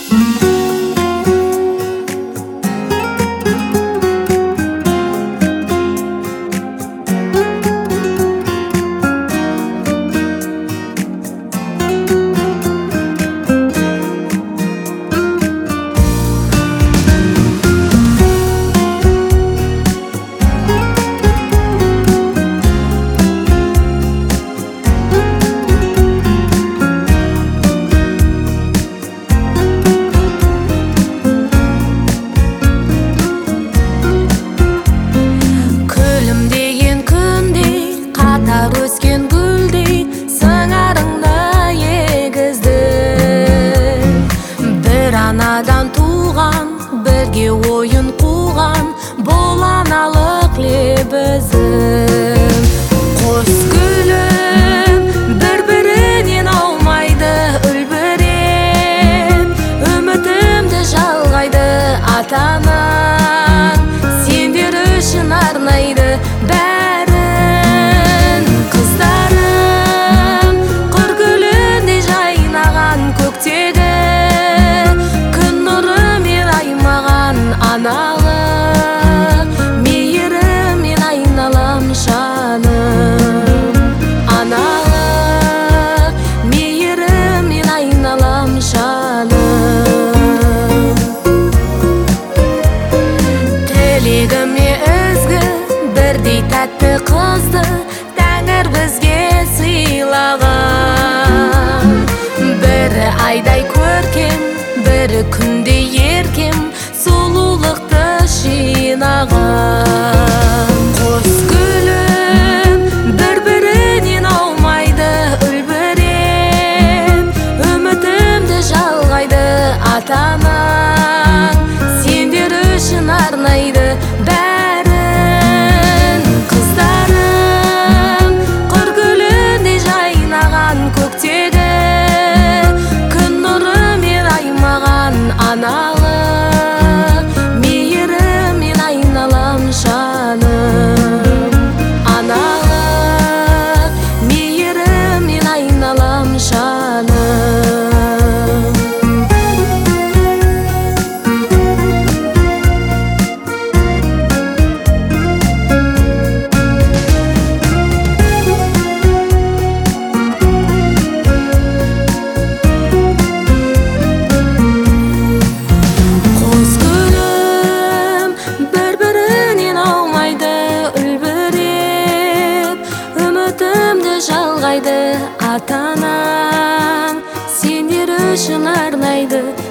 Өскен гүлдей сыңарыңды егізді. Бір анадан туған, бірге ойын қуған, бұл аналық лебізім. Қос гүлім бір-бірінен аумайды, үлбіреп үмітімді жалғайды. Ата-анаң сендер үшін арнайды бәрін. Қыздарым қыр гүліндей жайнаған көктегі, күн нұрымен аймаған аналық мейіріммен айналам жаным. Аналық мейіріммен айналам жаным. Тілегіме ізгі бірдей тәтті қызды Тәңір бізге сыйлаған. Бірі айдай көркем, бірі күндей еркем, сұлулықты жинаған. Қос гүлім бір-бірінен аумайды, үлбіреп үмітімді жалғайды. Ата-анаң сендер үшін арнайды бәрін. Қыздарым қыр гүліндей жайнаған көктегі, күн нұрымен аймаған аналық мейіріммен айналам жаным. Аналық мейіріммен айналам жаным. Жалғайды ата-анаң сендер үшін арнайды